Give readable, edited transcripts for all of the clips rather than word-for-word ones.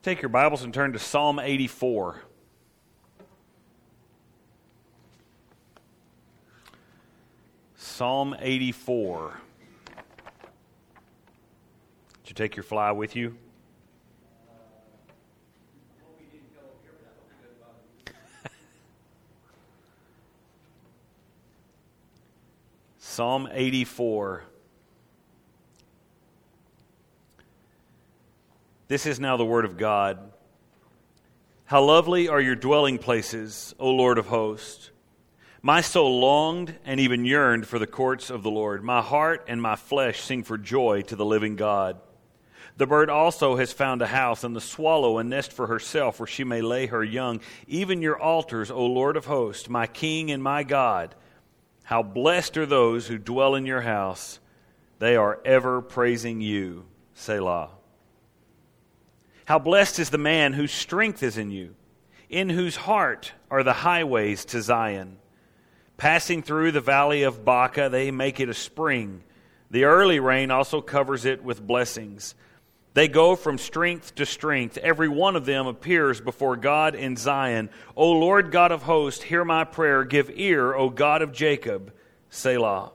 Take your Bibles and turn to Psalm 84. Psalm 84. Did you take your fly with you? Psalm 84. This is now the word of God. How lovely are your dwelling places, O Lord of hosts. My soul longed and even yearned for the courts of the Lord. My heart and my flesh sing for joy to the living God. The bird also has found a house, and the swallow a nest for herself, where she may lay her young. Even your altars, O Lord of hosts, my King and my God. How blessed are those who dwell in your house. They are ever praising you. Selah. How blessed is the man whose strength is in you, in whose heart are the highways to Zion. Passing through the valley of Baca, they make it a spring. The early rain also covers it with blessings. They go from strength to strength. Every one of them appears before God in Zion. O Lord God of hosts, hear my prayer. Give ear, O God of Jacob. Selah.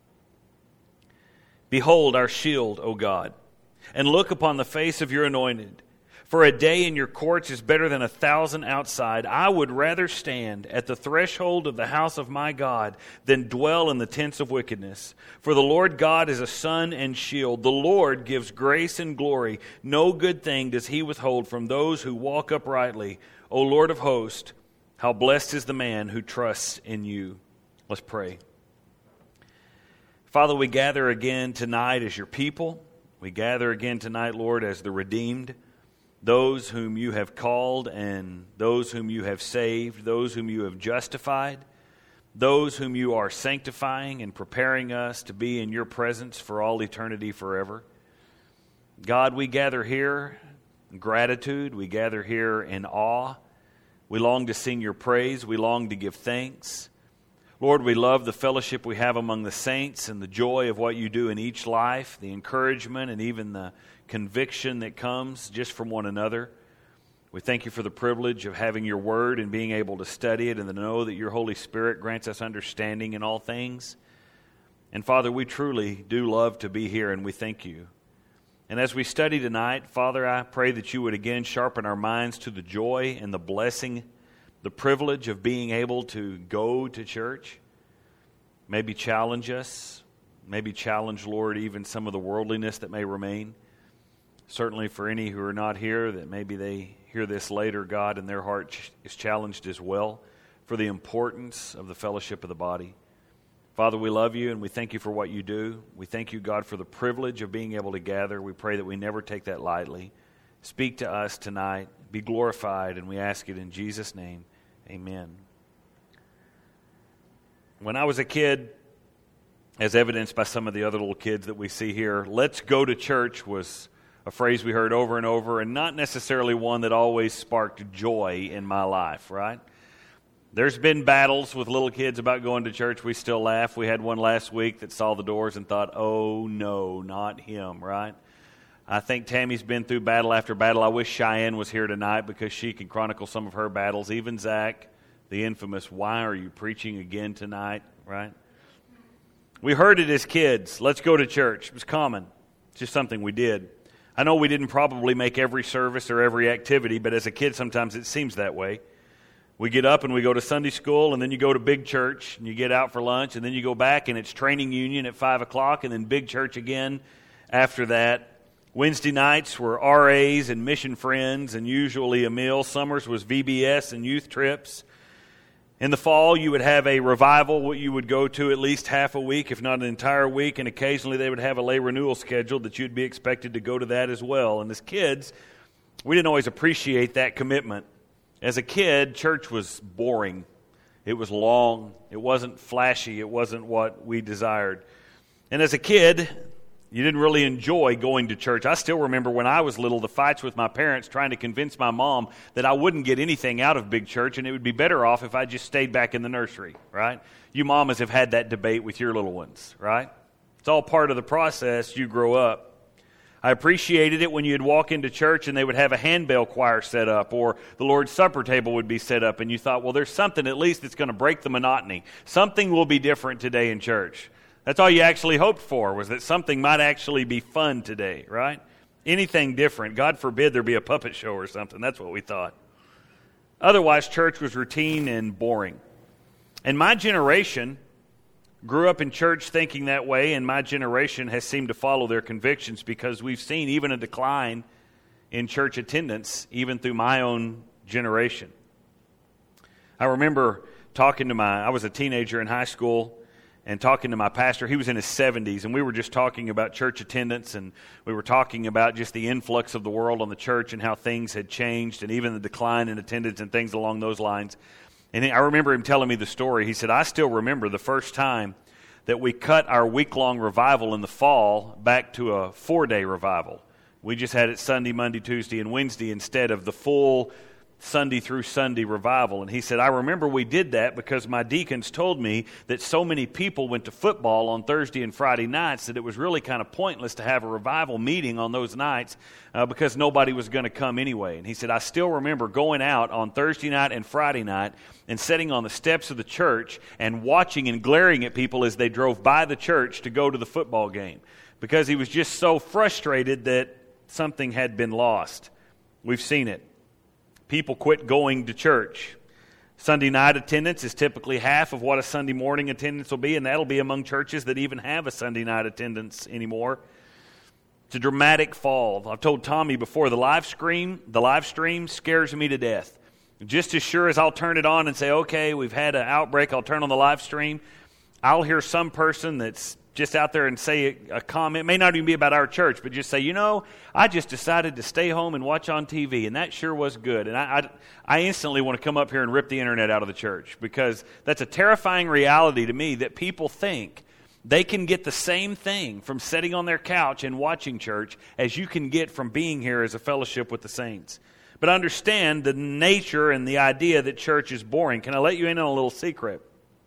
Behold our shield, O God, and look upon the face of your anointed. For a day in your courts is better than 1,000 outside. I would rather stand at the threshold of the house of my God than dwell in the tents of wickedness. For the Lord God is a sun and shield. The Lord gives grace and glory. No good thing does he withhold from those who walk uprightly. O Lord of hosts, how blessed is the man who trusts in you. Let's pray. Father, we gather again tonight as your people. We gather again tonight, Lord, as the redeemed. Those whom you have called and those whom you have saved, those whom you have justified, those whom you are sanctifying and preparing us to be in your presence for all eternity forever. God, we gather here in gratitude. We gather here in awe. We long to sing your praise. We long to give thanks. Lord, we love the fellowship we have among the saints and the joy of what you do in each life, the encouragement and even the conviction that comes just from one another. We thank you for the privilege of having your word and being able to study it and to know that your Holy Spirit grants us understanding in all things. And Father, we truly do love to be here, and we thank you. And as we study tonight, Father, I pray that you would again sharpen our minds to the joy and the blessing, the privilege of being able to go to church. Maybe challenge us. Maybe challenge, Lord, even some of the worldliness that may remain. Certainly for any who are not here, that maybe they hear this later, God, and their heart is challenged as well for the importance of the fellowship of the body. Father, we love you and we thank you for what you do. We thank you, God, for the privilege of being able to gather. We pray that we never take that lightly. Speak to us tonight. Be glorified, and we ask it in Jesus' name. Amen. When I was a kid, as evidenced by some of the other little kids that we see here, let's go to church was a phrase we heard over and over, and not necessarily one that always sparked joy in my life, right? There's been battles with little kids about going to church. We still laugh. We had one last week that saw the doors and thought, oh no, not him, right? I think Tammy's been through battle after battle. I wish Cheyenne was here tonight because she can chronicle some of her battles. Even Zach, the infamous, why are you preaching again tonight, right? We heard it as kids. Let's go to church. It was common. It's just something we did. I know we didn't probably make every service or every activity, but as a kid sometimes it seems that way. We get up and we go to Sunday school, and then you go to big church, and you get out for lunch, and then you go back, and it's training union at 5 o'clock, and then big church again after that. Wednesday nights were RAs and mission friends, and usually a meal. Summers was VBS and youth trips. In the fall, you would have a revival, what you would go to at least half a week, if not an entire week, and occasionally they would have a lay renewal scheduled that you'd be expected to go to that as well. And as kids, we didn't always appreciate that commitment. As a kid, church was boring. It was long. It wasn't flashy. It wasn't what we desired. And as a kid, you didn't really enjoy going to church. I still remember when I was little, the fights with my parents trying to convince my mom that I wouldn't get anything out of big church and it would be better off if I just stayed back in the nursery, right? You mamas have had that debate with your little ones, right? It's all part of the process. You grow up. I appreciated it when you'd walk into church and they would have a handbell choir set up, or the Lord's Supper table would be set up, and you thought, well, there's something at least that's going to break the monotony. Something will be different today in church. That's all you actually hoped for, was that something might actually be fun today, right? Anything different. God forbid there be a puppet show or something. That's what we thought. Otherwise, church was routine and boring. And my generation grew up in church thinking that way, and my generation has seemed to follow their convictions, because we've seen even a decline in church attendance, even through my own generation. I remember I was a teenager in high school, and talking to my pastor. He was in his 70s, and we were just talking about church attendance, and we were talking about just the influx of the world on the church and how things had changed, and even the decline in attendance and things along those lines. And I remember him telling me the story. He said, I still remember the first time that we cut our week-long revival in the fall back to a 4-day revival. We just had it Sunday, Monday, Tuesday, and Wednesday instead of the full Sunday through Sunday revival. And he said, I remember we did that because my deacons told me that so many people went to football on Thursday and Friday nights that it was really kind of pointless to have a revival meeting on those nights because nobody was going to come anyway. And he said, I still remember going out on Thursday night and Friday night and sitting on the steps of the church and watching and glaring at people as they drove by the church to go to the football game, because he was just so frustrated that something had been lost. We've seen it. People quit going to church. Sunday night attendance is typically half of what a Sunday morning attendance will be, and that'll be among churches that even have a Sunday night attendance anymore. It's a dramatic fall. I've told Tommy before, the live stream scares me to death. Just as sure as I'll turn it on and say, okay, we've had an outbreak, I'll turn on the live stream, I'll hear some person that's just out there and say a comment. It may not even be about our church, but just say, I just decided to stay home and watch on TV, and that sure was good. And I instantly want to come up here and rip the internet out of the church, because that's a terrifying reality to me, that people think they can get the same thing from sitting on their couch and watching church as you can get from being here as a fellowship with the saints. But understand the nature and the idea that church is boring. Can I let you in on a little secret?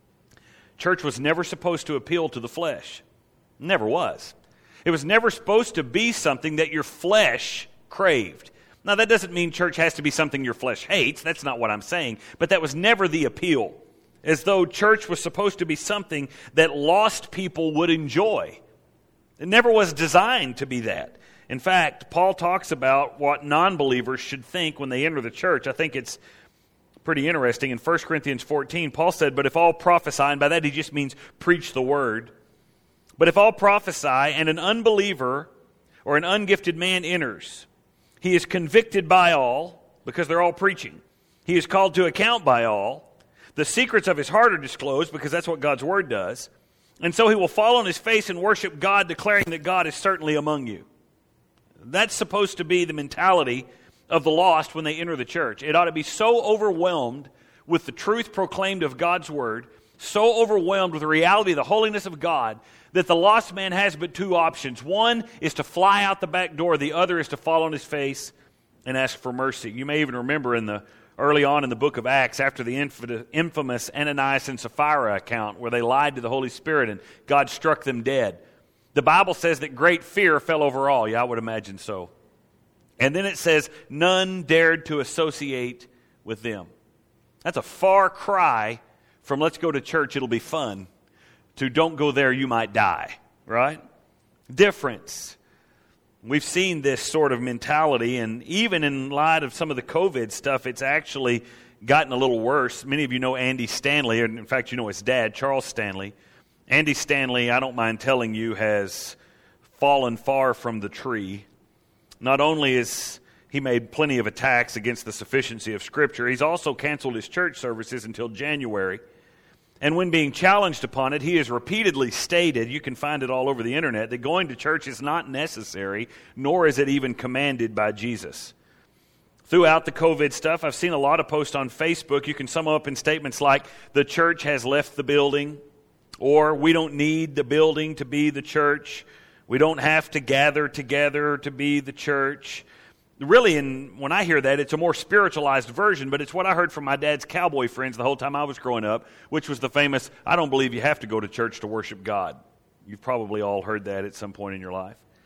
Church was never supposed to appeal to the flesh. Never was. It was never supposed to be something that your flesh craved. Now, that doesn't mean church has to be something your flesh hates. That's not what I'm saying. But that was never the appeal. As though church was supposed to be something that lost people would enjoy. It never was designed to be that. In fact, Paul talks about what non-believers should think when they enter the church. I think it's pretty interesting. In 1 Corinthians 14, Paul said, but if all prophesy, and by that he just means preach the word, but if all prophesy and an unbeliever or an ungifted man enters, he is convicted by all, because they're all preaching. He is called to account by all. The secrets of his heart are disclosed, because that's what God's word does. And so he will fall on his face and worship God, declaring that God is certainly among you. That's supposed to be the mentality of the lost when they enter the church. It ought to be so overwhelmed with the truth proclaimed of God's word, so overwhelmed with the reality of the holiness of God, that the lost man has but two options. One is to fly out the back door. The other is to fall on his face and ask for mercy. You may even remember early on in the book of Acts, after the infamous Ananias and Sapphira account, where they lied to the Holy Spirit and God struck them dead. The Bible says that great fear fell over all. Yeah, I would imagine so. And then it says, none dared to associate with them. That's a far cry from let's go to church, it'll be fun, to don't go there, you might die, right? Difference. We've seen this sort of mentality, and even in light of some of the COVID stuff, it's actually gotten a little worse. Many of you know Andy Stanley, and in fact, you know his dad, Charles Stanley. Andy Stanley, I don't mind telling you, has fallen far from the tree. Not only has he made plenty of attacks against the sufficiency of Scripture, he's also canceled his church services until January. And when being challenged upon it, he has repeatedly stated, you can find it all over the internet, that going to church is not necessary, nor is it even commanded by Jesus. Throughout the COVID stuff, I've seen a lot of posts on Facebook. You can sum up in statements like, the church has left the building, or we don't need the building to be the church. We don't have to gather together to be the church. Really, when I hear that, it's a more spiritualized version, but it's what I heard from my dad's cowboy friends the whole time I was growing up, which was the famous, I don't believe you have to go to church to worship God. You've probably all heard that at some point in your life.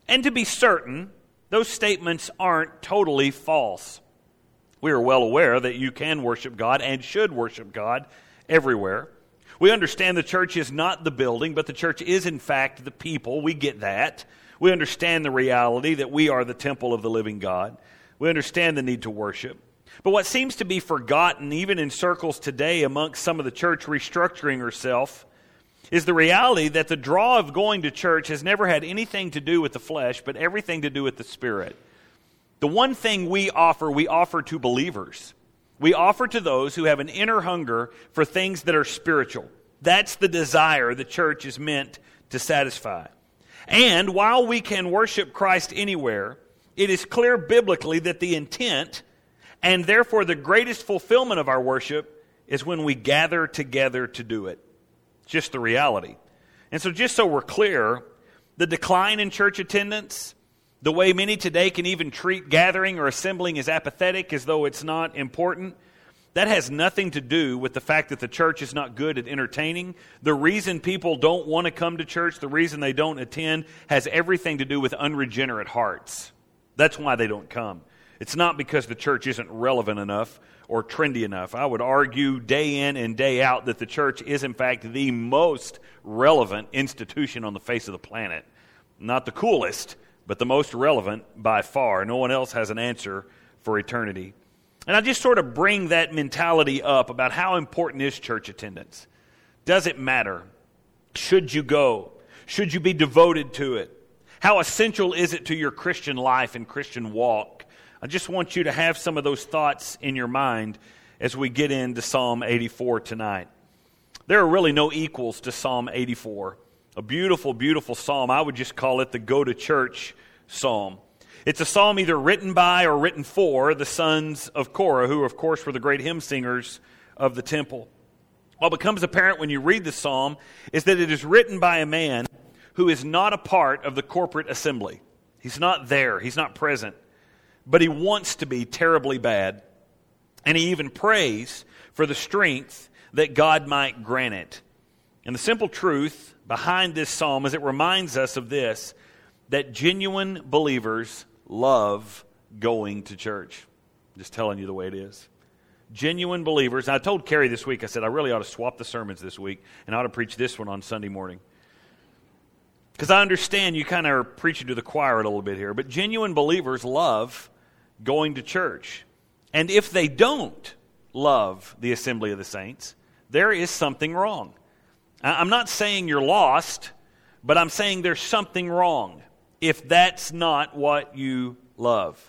And to be certain, those statements aren't totally false. We are well aware that you can worship God and should worship God everywhere. We understand the church is not the building, but the church is in fact the people. We get that. We understand the reality that we are the temple of the living God. We understand the need to worship. But what seems to be forgotten, even in circles today amongst some of the church restructuring herself, is the reality that the draw of going to church has never had anything to do with the flesh, but everything to do with the Spirit. The one thing we offer to believers. We offer to those who have an inner hunger for things that are spiritual. That's the desire the church is meant to satisfy. And while we can worship Christ anywhere, it is clear biblically that the intent, and therefore the greatest fulfillment of our worship, is when we gather together to do it. It's just the reality. And so just so we're clear, the decline in church attendance, the way many today can even treat gathering or assembling as apathetic, as though it's not important, that has nothing to do with the fact that the church is not good at entertaining. The reason people don't want to come to church, the reason they don't attend, has everything to do with unregenerate hearts. That's why they don't come. It's not because the church isn't relevant enough or trendy enough. I would argue day in and day out that the church is in fact the most relevant institution on the face of the planet. Not the coolest, but the most relevant by far. No one else has an answer for eternity. And I just sort of bring that mentality up about how important is church attendance. Does it matter? Should you go? Should you be devoted to it? How essential is it to your Christian life and Christian walk? I just want you to have some of those thoughts in your mind as we get into Psalm 84 tonight. There are really no equals to Psalm 84. A beautiful, beautiful psalm. I would just call it the go-to-church psalm. It's a psalm either written by or written for the sons of Korah, who, of course, were the great hymn singers of the temple. What becomes apparent when you read the psalm is that it is written by a man who is not a part of the corporate assembly. He's not there. He's not present. But he wants to be terribly bad. And he even prays for the strength that God might grant it. And the simple truth behind this psalm is it reminds us of this, that genuine believers love going to church. I'm just telling you the way it is. Genuine believers. And I told Carrie this week, I said, I really ought to swap the sermons this week and I ought to preach this one on Sunday morning. Because I understand you kind of are preaching to the choir a little bit here, but genuine believers love going to church. And if they don't love the assembly of the saints, there is something wrong. I'm not saying you're lost, but I'm saying there's something wrong if that's not what you love.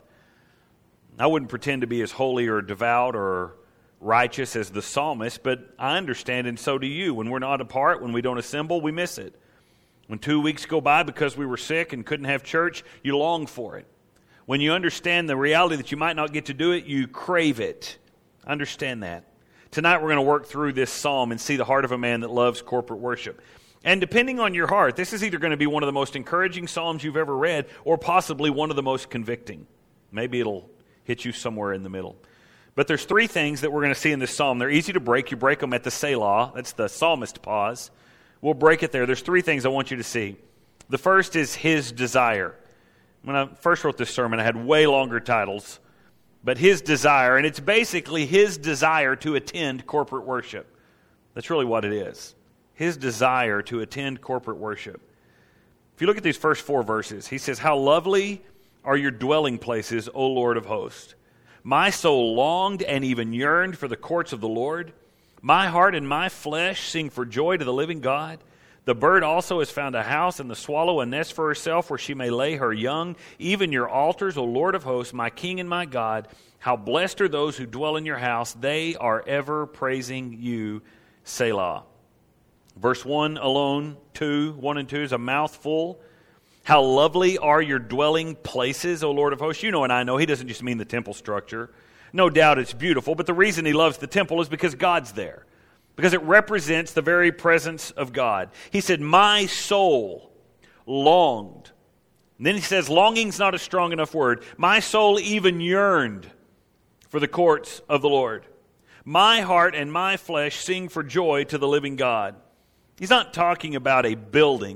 I wouldn't pretend to be as holy or devout or righteous as the psalmist, but I understand, and so do you. When we're not apart, when we don't assemble, we miss it. When 2 weeks go by because we were sick and couldn't have church, you long for it. When you understand the reality that you might not get to do it, you crave it. Understand that. Tonight we're going to work through this psalm and see the heart of a man that loves corporate worship. And depending on your heart, this is either going to be one of the most encouraging psalms you've ever read or possibly one of the most convicting. Maybe it'll hit you somewhere in the middle. But there's three things that we're going to see in this psalm. They're easy to break. You break them at the Selah. That's the psalmist pause. We'll break it there. There's three things I want you to see. The first is his desire. When I first wrote this sermon, I had way longer titles. But his desire, and it's basically his desire to attend corporate worship. That's really what it is. His desire to attend corporate worship. If you look at these first four verses, he says, "How lovely are your dwelling places, O Lord of hosts. My soul longed and even yearned for the courts of the Lord. My heart and my flesh sing for joy to the living God. The bird also has found a house, and the swallow a nest for herself, where she may lay her young. Even your altars, O Lord of hosts, my King and my God. How blessed are those who dwell in your house. They are ever praising you, Selah." Verse 1 alone, 1 and 2 is a mouthful. How lovely are your dwelling places, O Lord of hosts. You know and I know he doesn't just mean the temple structure. No doubt it's beautiful, but the reason he loves the temple is because God's there. Because it represents the very presence of God. He said, my soul longed. And then he says, longing's not a strong enough word. My soul even yearned for the courts of the Lord. My heart and my flesh sing for joy to the living God. He's not talking about a building.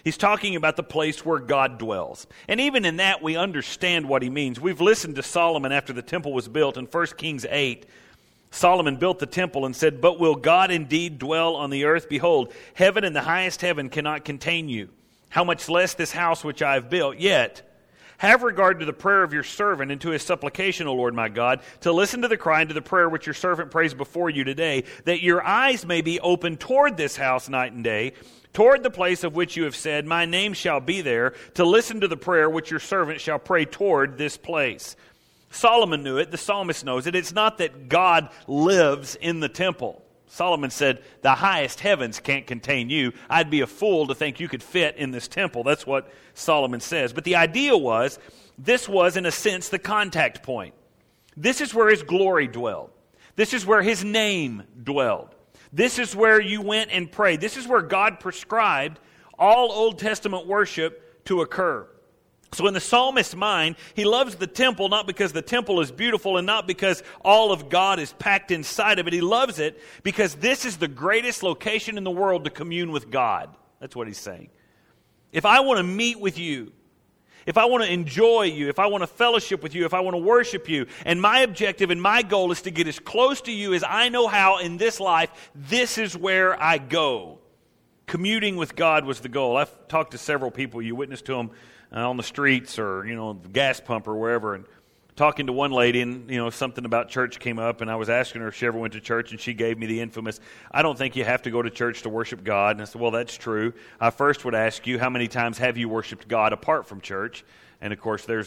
He's talking about the place where God dwells. And even in that, we understand what he means. We've listened to Solomon after the temple was built. In 1 Kings 8, Solomon built the temple and said, "But will God indeed dwell on the earth? Behold, heaven and the highest heaven cannot contain you. How much less this house which I have built? Yet have regard to the prayer of your servant and to his supplication, O Lord my God, to listen to the cry and to the prayer which your servant prays before you today, that your eyes may be open toward this house night and day, toward the place of which you have said, my name shall be there, to listen to the prayer which your servant shall pray toward this place." Solomon knew it. The psalmist knows it. It's not that God lives in the temple. Solomon said, the highest heavens can't contain you. I'd be a fool to think you could fit in this temple. That's what Solomon says. But the idea was, this was in a sense the contact point. This is where his glory dwelled. This is where his name dwelled. This is where you went and prayed. This is where God prescribed all Old Testament worship to occur. So in the psalmist's mind, he loves the temple not because the temple is beautiful and not because all of God is packed inside of it. He loves it because this is the greatest location in the world to commune with God. That's what he's saying. If I want to meet with you, if I want to enjoy you, if I want to fellowship with you, if I want to worship you, and my objective and my goal is to get as close to you as I know how in this life, this is where I go. Communing with God was the goal. I've talked to several people. You witnessed to them on the streets or, the gas pump or wherever, and talking to one lady, and, something about church came up, and I was asking her if she ever went to church, and she gave me the infamous, "I don't think you have to go to church to worship God." And I said, well, that's true. I first would ask you, how many times have you worshiped God apart from church? And, of course, there's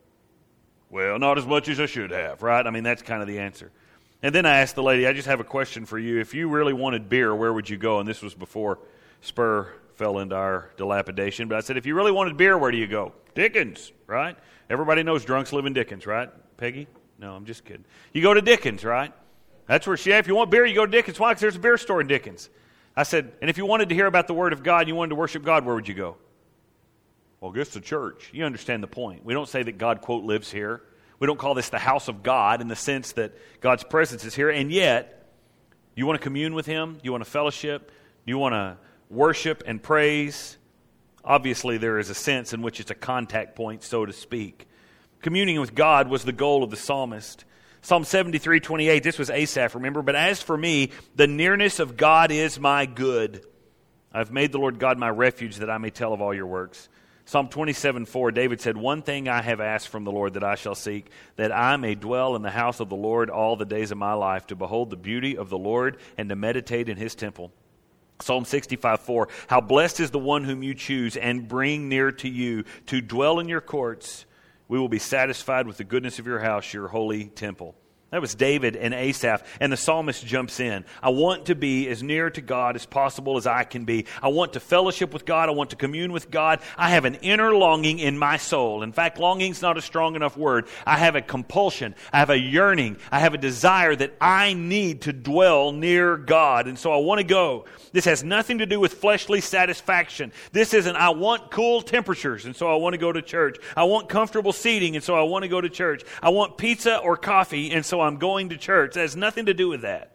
well, not as much as I should have, right? I mean, that's kind of the answer. And then I asked the lady, I just have a question for you. If you really wanted beer, where would you go? And this was before Spur fell into our dilapidation. But I said, if you really wanted beer, where do you go? Dickens, right? Everybody knows drunks live in Dickens, right? Peggy? No, I'm just kidding. You go to Dickens, right? That's where if you want beer, you go to Dickens. Why? Because there's a beer store in Dickens. I said, and if you wanted to hear about the Word of God, you wanted to worship God, where would you go? Well, I guess the church. You understand the point. We don't say that God, quote, lives here. We don't call this the house of God in the sense that God's presence is here. And yet, you want to commune with Him? You want to fellowship? You want to worship and praise? Obviously, there is a sense in which it's a contact point, so to speak. Communing with God was the goal of the psalmist. Psalm 73:28, this was Asaph, remember? "But as for me, the nearness of God is my good. I've made the Lord God my refuge, that I may tell of all your works." Psalm 27:4, David said, "One thing I have asked from the Lord that I shall seek, that I may dwell in the house of the Lord all the days of my life, to behold the beauty of the Lord and to meditate in His temple." Psalm 65:4, "How blessed is the one whom you choose and bring near to you, to dwell in your courts. We will be satisfied with the goodness of your house, your holy temple." That was David and Asaph, and the psalmist jumps in. I want to be as near to God as possible as I can be. I want to fellowship with God. I want to commune with God. I have an inner longing in my soul. In fact, longing's not a strong enough word. I have a compulsion. I have a yearning. I have a desire that I need to dwell near God, and so I want to go. This has nothing to do with fleshly satisfaction. This isn't, I want cool temperatures, and so I want to go to church. I want comfortable seating, and so I want to go to church. I want pizza or coffee, and so I'm going to church. It has nothing to do with that.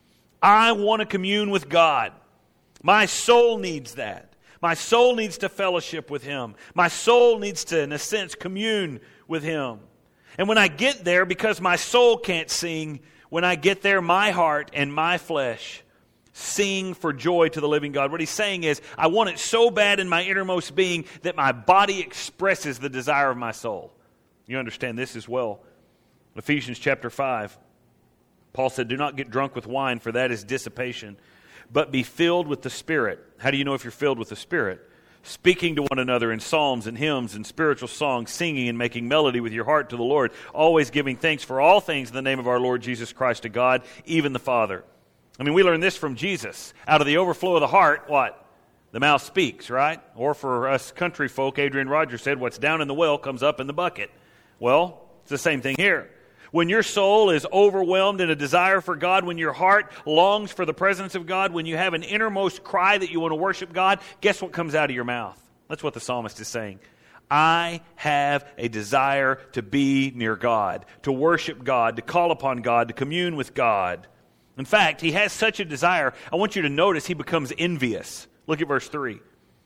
I want to commune with God. My soul needs that. My soul needs to fellowship with Him. My soul needs to, in a sense, commune with Him. And when I get there, because my soul can't sing, when I get there, my heart and my flesh sing for joy to the living God. What he's saying is, I want it so bad in my innermost being that my body expresses the desire of my soul. You understand this as well. Ephesians chapter 5, Paul said, "Do not get drunk with wine, for that is dissipation, but be filled with the Spirit." How do you know if you're filled with the Spirit? "Speaking to one another in psalms and hymns and spiritual songs, singing and making melody with your heart to the Lord, always giving thanks for all things in the name of our Lord Jesus Christ to God, even the Father." I mean, we learn this from Jesus. Out of the overflow of the heart, what? The mouth speaks, right? Or for us country folk, Adrian Rogers said, what's down in the well comes up in the bucket. Well, it's the same thing here. When your soul is overwhelmed in a desire for God, when your heart longs for the presence of God, when you have an innermost cry that you want to worship God, guess what comes out of your mouth? That's what the psalmist is saying. I have a desire to be near God, to worship God, to call upon God, to commune with God. In fact, he has such a desire, I want you to notice he becomes envious. Look at verse 3.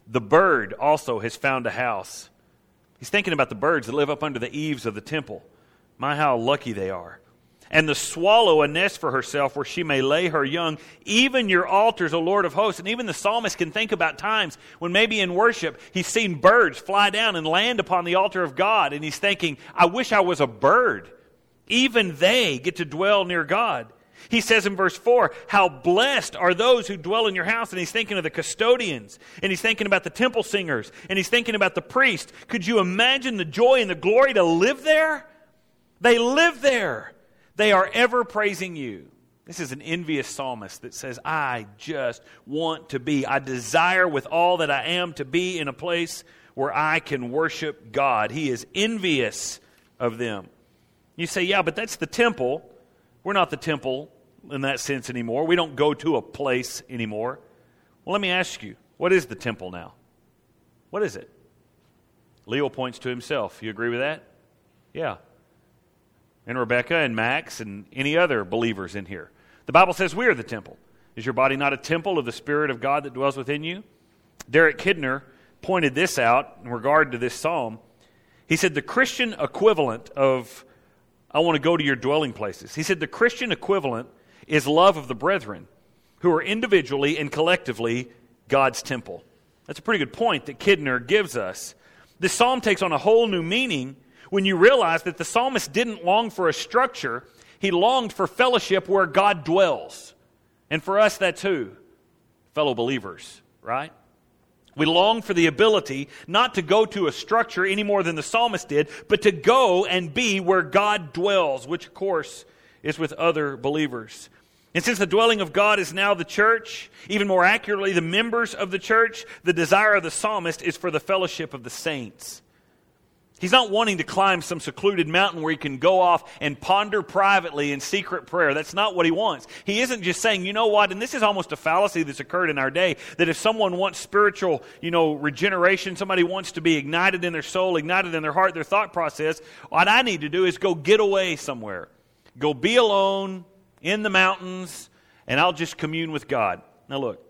The bird also has found a house. He's thinking about the birds that live up under the eaves of the temple. My, how lucky they are. And the swallow a nest for herself where she may lay her young. Even your altars, O Lord of hosts. And even the psalmist can think about times when maybe in worship he's seen birds fly down and land upon the altar of God. And he's thinking, I wish I was a bird. Even they get to dwell near God. He says in verse 4, how blessed are those who dwell in your house. And he's thinking of the custodians. And he's thinking about the temple singers. And he's thinking about the priest. Could you imagine the joy and the glory to live there? They live there. They are ever praising you. This is an envious psalmist that says, I just want to be. I desire with all that I am to be in a place where I can worship God. He is envious of them. You say, yeah, but that's the temple. We're not the temple in that sense anymore. We don't go to a place anymore. Well, let me ask you, what is the temple now? What is it? Leo points to himself. You agree with that? Yeah. And Rebecca and Max and any other believers in here. The Bible says we are the temple. Is your body not a temple of the Spirit of God that dwells within you? Derek Kidner pointed this out in regard to this psalm. He said the Christian equivalent of, I want to go to your dwelling places. He said the Christian equivalent is love of the brethren who are individually and collectively God's temple. That's a pretty good point that Kidner gives us. This psalm takes on a whole new meaning when you realize that the psalmist didn't long for a structure, he longed for fellowship where God dwells. And for us, that's who? Fellow believers, right? We long for the ability not to go to a structure any more than the psalmist did, but to go and be where God dwells, which of course is with other believers. And since the dwelling of God is now the church, even more accurately, the members of the church, the desire of the psalmist is for the fellowship of the saints. He's not wanting to climb some secluded mountain where he can go off and ponder privately in secret prayer. That's not what he wants. He isn't just saying, you know what, and this is almost a fallacy that's occurred in our day, that if someone wants spiritual, regeneration, somebody wants to be ignited in their soul, ignited in their heart, their thought process, what I need to do is go get away somewhere. Go be alone in the mountains, and I'll just commune with God. Now look,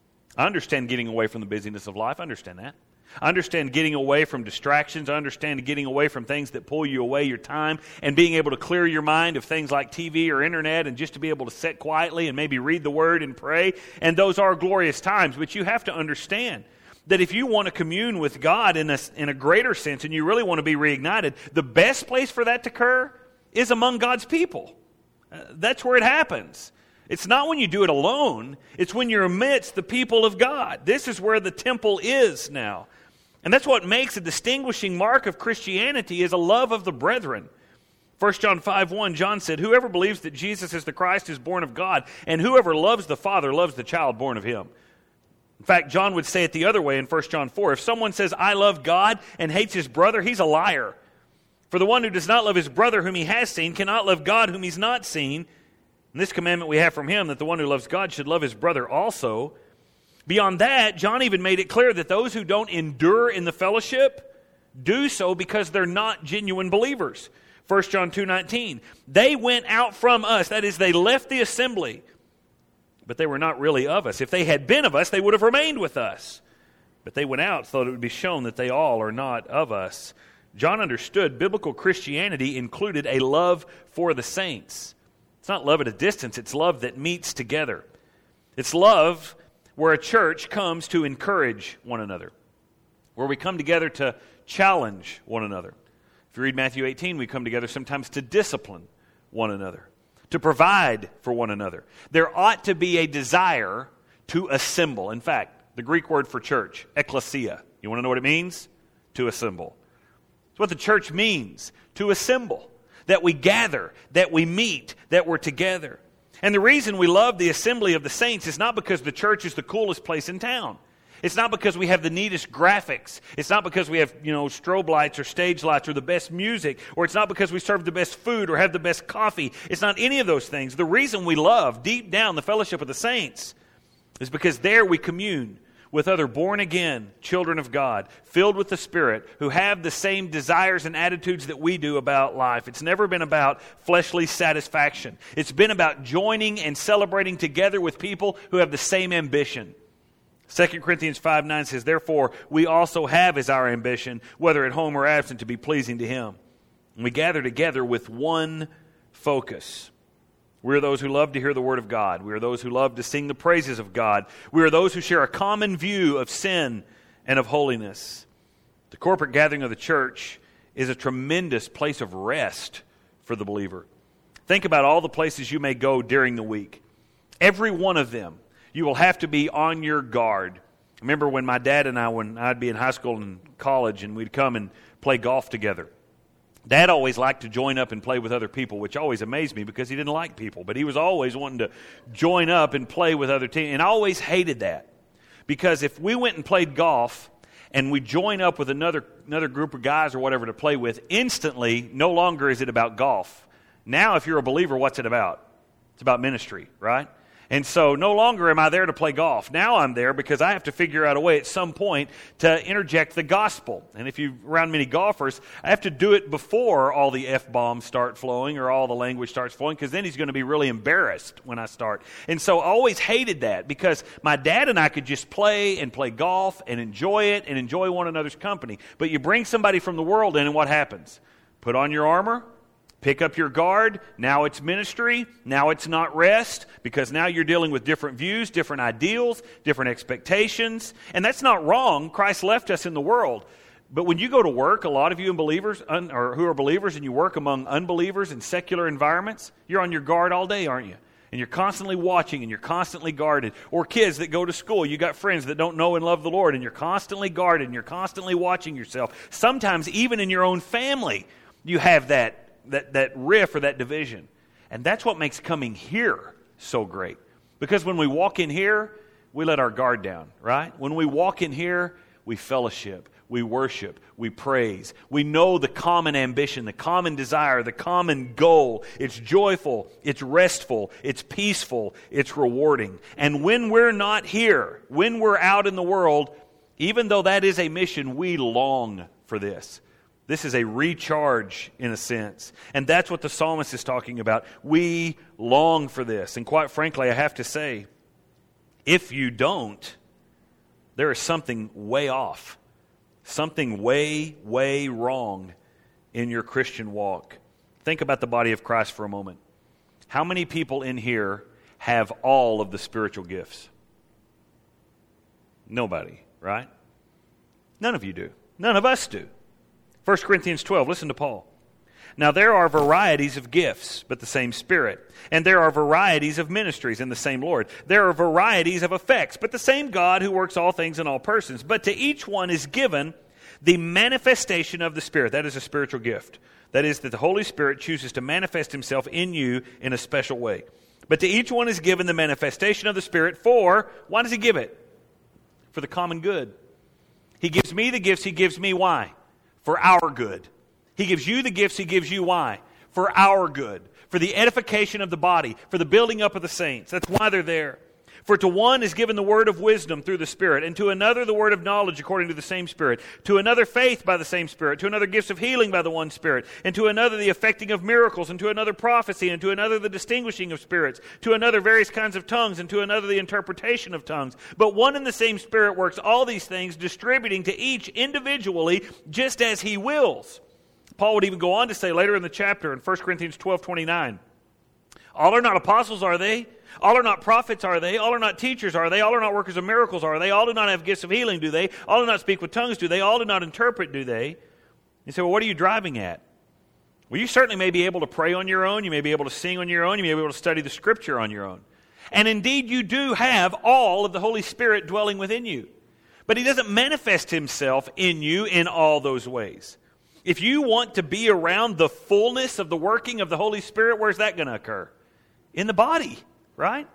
I understand getting away from the busyness of life. I understand that. I understand getting away from distractions. I understand getting away from things that pull you away your time and being able to clear your mind of things like TV or internet and just to be able to sit quietly and maybe read the Word and pray. And those are glorious times. But you have to understand that if you want to commune with God in a greater sense and you really want to be reignited, the best place for that to occur is among God's people. That's where it happens. It's not when you do it alone. It's when you're amidst the people of God. This is where the temple is now. And that's what makes a distinguishing mark of Christianity is a love of the brethren. 1 John 5:1, John said, whoever believes that Jesus is the Christ is born of God, and whoever loves the Father loves the child born of him. In fact, John would say it the other way in 1 John 4. If someone says, I love God and hates his brother, he's a liar. For the one who does not love his brother whom he has seen cannot love God whom he's not seen. And this commandment we have from him, that the one who loves God should love his brother also. Beyond that, John even made it clear that those who don't endure in the fellowship do so because they're not genuine believers. 1 John 2:19, they went out from us, that is, they left the assembly, but they were not really of us. If they had been of us, they would have remained with us. But they went out so that it would be shown that they all are not of us. John understood biblical Christianity included a love for the saints. It's not love at a distance, it's love that meets together. It's love where a church comes to encourage one another, where we come together to challenge one another. If you read Matthew 18, we come together sometimes to discipline one another, to provide for one another. There ought to be a desire to assemble. In fact, the Greek word for church, ekklesia. You want to know what it means? To assemble. It's what the church means, to assemble, that we gather, that we meet, that we're together. And the reason we love the assembly of the saints is not because the church is the coolest place in town. It's not because we have the neatest graphics. It's not because we have, strobe lights or stage lights or the best music. Or it's not because we serve the best food or have the best coffee. It's not any of those things. The reason we love, deep down, the fellowship of the saints is because there we commune with other born-again children of God, filled with the Spirit, who have the same desires and attitudes that we do about life. It's never been about fleshly satisfaction. It's been about joining and celebrating together with people who have the same ambition. 2 Corinthians 5:9 says, "Therefore we also have as our ambition, whether at home or absent, to be pleasing to Him. And we gather together with one focus." We are those who love to hear the Word of God. We are those who love to sing the praises of God. We are those who share a common view of sin and of holiness. The corporate gathering of the church is a tremendous place of rest for the believer. Think about all the places you may go during the week. Every one of them, you will have to be on your guard. I remember when my dad and I, when I'd be in high school and college, and we'd come and play golf together. Dad always liked to join up and play with other people, which always amazed me because he didn't like people. But he was always wanting to join up and play with other teams. And I always hated that. Because if we went and played golf and we join up with another group of guys or whatever to play with, instantly, no longer is it about golf. Now, if you're a believer, what's it about? It's about ministry, right? And so no longer am I there to play golf. Now I'm there because I have to figure out a way at some point to interject the gospel. And if you're around many golfers, I have to do it before all the F-bombs start flowing or all the language starts flowing, because then he's going to be really embarrassed when I start. And so I always hated that, because my dad and I could just play golf and enjoy it and enjoy one another's company. But you bring somebody from the world in, and what happens? Put on your armor, pick up your guard. Now it's ministry. Now it's not rest, because now you're dealing with different views, different ideals, different expectations. And that's not wrong. Christ left us in the world. But when you go to work, a lot of you believers, or who are believers, and you work among unbelievers in secular environments, you're on your guard all day, aren't you? And you're constantly watching, and you're constantly guarded. Or kids that go to school, you got friends that don't know and love the Lord, and you're constantly guarded, and you're constantly watching yourself. Sometimes even in your own family, you have that riff or that division. And that's what makes coming here so great. Because when we walk in here, we let our guard down, right? When we walk in here, we fellowship, we worship, we praise. We know the common ambition, the common desire, the common goal. It's joyful, it's restful, it's peaceful, it's rewarding. And when we're not here, when we're out in the world, even though that is a mission, we long for this. This is a recharge in a sense. And that's what the psalmist is talking about. We long for this. And quite frankly, I have to say, if you don't, there is something way off. Something way, way wrong in your Christian walk. Think about the body of Christ for a moment. How many people in here have all of the spiritual gifts? Nobody, right? None of you do. None of us do. 1 Corinthians 12, listen to Paul. Now there are varieties of gifts, but the same Spirit. And there are varieties of ministries, and the same Lord. There are varieties of effects, but the same God who works all things in all persons. But to each one is given the manifestation of the Spirit. That is a spiritual gift. That is that the Holy Spirit chooses to manifest Himself in you in a special way. But to each one is given the manifestation of the Spirit for, why does He give it? For the common good. He gives me the gifts He gives me, why? For our good. He gives you the gifts He gives you, why? For our good. For the edification of the body. For the building up of the saints. That's why they're there. For to one is given the word of wisdom through the Spirit, and to another the word of knowledge according to the same Spirit, to another faith by the same Spirit, to another gifts of healing by the one Spirit, and to another the effecting of miracles, and to another prophecy, and to another the distinguishing of spirits, to another various kinds of tongues, and to another the interpretation of tongues. But one and the same Spirit works all these things, distributing to each individually just as He wills. Paul would even go on to say later in the chapter in 1 Corinthians 12:29, all are not apostles, are they? All are not prophets, are they? All are not teachers, are they? All are not workers of miracles, are they? All do not have gifts of healing, do they? All do not speak with tongues, do they? All do not interpret, do they? You say, well, what are you driving at? Well, you certainly may be able to pray on your own. You may be able to sing on your own. You may be able to study the Scripture on your own. And indeed, you do have all of the Holy Spirit dwelling within you. But He doesn't manifest Himself in you in all those ways. If you want to be around the fullness of the working of the Holy Spirit, where's that going to occur? In the body. Right?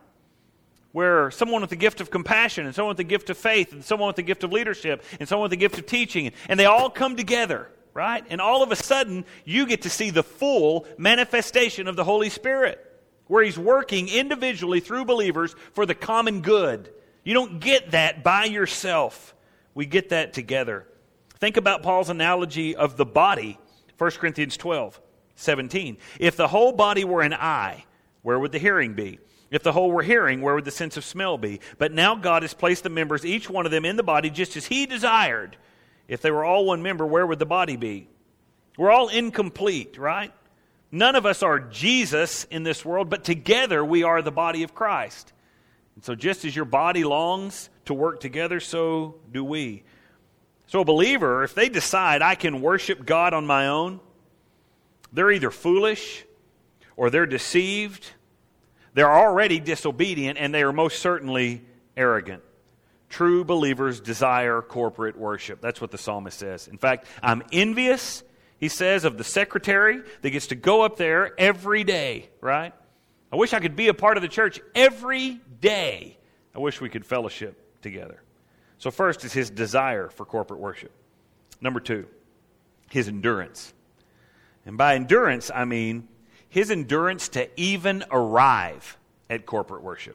Where someone with the gift of compassion, and someone with the gift of faith, and someone with the gift of leadership, and someone with the gift of teaching, and they all come together, right? And all of a sudden, you get to see the full manifestation of the Holy Spirit, where He's working individually through believers for the common good. You don't get that by yourself. We get that together. Think about Paul's analogy of the body, 1 Corinthians 12:17. If the whole body were an eye, where would the hearing be? If the whole were hearing, where would the sense of smell be? But now God has placed the members, each one of them, in the body just as He desired. If they were all one member, where would the body be? We're all incomplete, right? None of us are Jesus in this world, but together we are the body of Christ. And so just as your body longs to work together, so do we. So a believer, if they decide I can worship God on my own, they're either foolish or they're deceived. They're already disobedient, and they are most certainly arrogant. True believers desire corporate worship. That's what the psalmist says. In fact, I'm envious, he says, of the secretary that gets to go up there every day, right? I wish I could be a part of the church every day. I wish we could fellowship together. So first is his desire for corporate worship. Number two, his endurance. And by endurance, I mean his endurance to even arrive at corporate worship.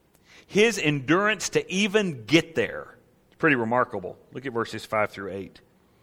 His endurance to even get there. It's pretty remarkable. Look at verses 5 through 8.